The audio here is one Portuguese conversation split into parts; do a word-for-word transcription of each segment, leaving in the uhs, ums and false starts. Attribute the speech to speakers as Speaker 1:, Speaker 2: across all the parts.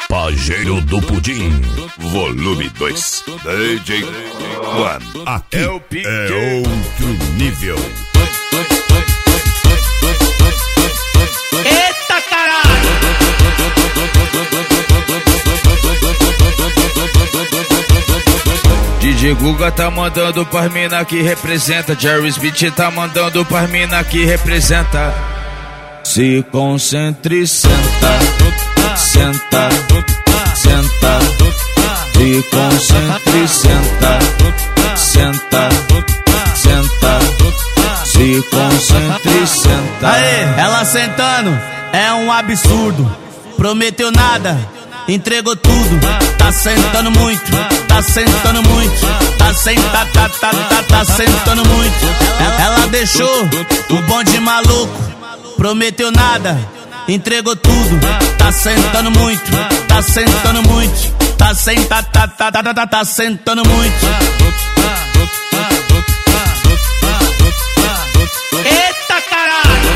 Speaker 1: Pajeiro do Pudim, volume dois. D J One. Aqui é, o é outro nível.
Speaker 2: Eita caralho!
Speaker 3: D J Guga tá mandando pras mina que representa. Jerry Smith tá mandando pras mina que representa. Se concentre, senta, senta, senta. Se concentre, senta, senta, senta. Se concentre, senta.
Speaker 2: Aê, ela sentando é um absurdo. Prometeu nada, entregou tudo. Tá sentando muito, tá sentando muito. Tá sentando, tá, tá, tá, tá sentando muito. Ela, ela deixou o bonde maluco. Prometeu nada, entregou tudo. Tá sentando muito, tá sentando muito. Tá sentando, tá, tá, tá, tá, tá sentando muito. Eita caralho!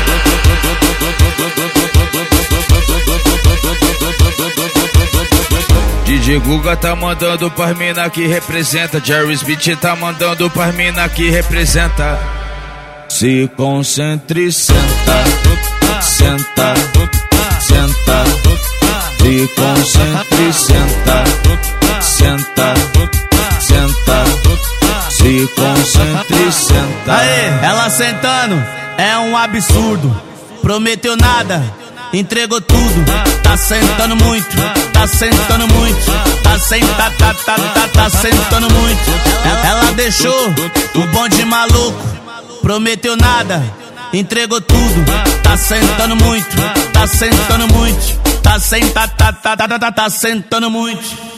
Speaker 3: D J Guga tá mandando pras mina que representa. Jerry Smith tá mandando pras mina que representa. Se concentre, senta, senta, senta. Se concentre, senta, senta, senta. Se concentre, senta.
Speaker 2: Aê, ela sentando é um absurdo. Prometeu nada, entregou tudo. Tá sentando muito, tá sentando muito. Tá sentando, tá, tá, tá, tá sentando muito. Ela, ela deixou o bonde maluco. Prometeu nada, entregou tudo. Tá sentando muito, tá sentando muito. Tá sentando, tá, tá, tá, tá, tá sentando muito.